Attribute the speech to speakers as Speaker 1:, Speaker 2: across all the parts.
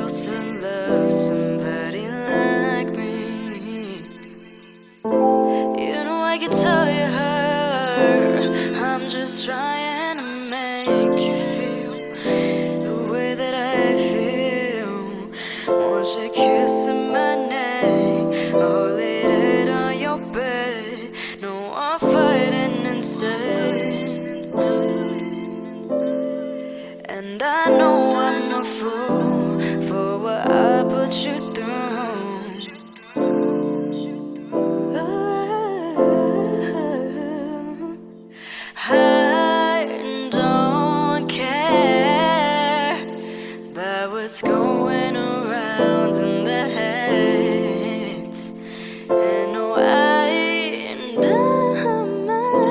Speaker 1: feels to love somebody like me. You know I can tell you hurt. I'm just trying to make you feel the way that I feel. Want you kissing my neck, or lay it on your bed. No, I'm fighting instead. And I know I'm a fool for what I put you through. I don't care about what's going around in the heads. And no, I don't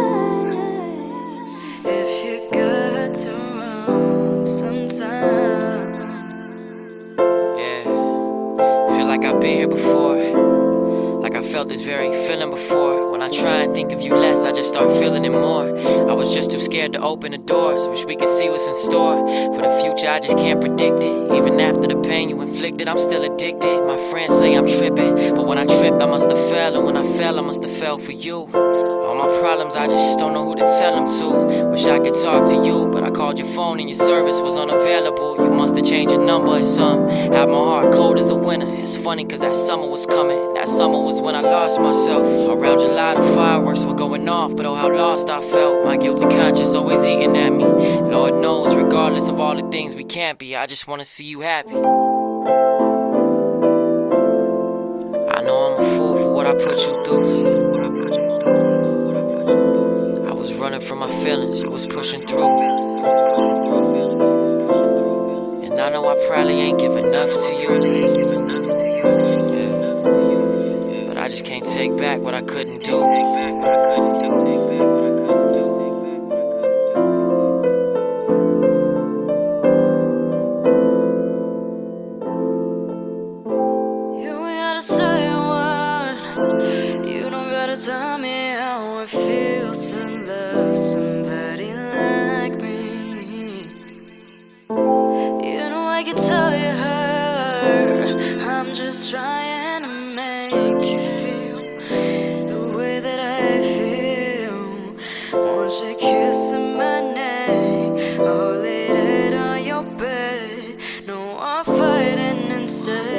Speaker 1: mind if you got to run sometimes.
Speaker 2: Yeah, feel like I've been here before. Like I felt this very feeling before. When I try and think of you less, I just start feeling it more. I was just too scared to open the doors. Wish we could see what's in store for the future, I just can't predict it. Even after the pain you inflicted, I'm still addicted. My friends say I'm tripping, but when I tripped, I must have fell. And when I fell, I must have fell for you. All my problems, I just don't know who to tell them to. Wish I could talk to you, but I called your phone and your service was unavailable. You must have changed your number or something. Had my heart cold as a winter. It's funny cause that summer was coming. That summer was when I lost myself. Around July the fireworks were going off, but oh how lost I felt. My guilty conscience always eating at me. Lord knows, regardless of all the things we can't be, I just wanna see you happy. I know I'm a fool for what I put you through. I was running from my feelings, you was pushing through. And I know I probably ain't give enough to you. Yeah. But I just can't take back what I couldn't do.
Speaker 1: You don't gotta tell me how it feels to love somebody like me. You know I can tell you hurt. I'm just trying to make you feel the way that I feel. Want you kissing my neck, or lay it on your bed. No, I'm fighting instead.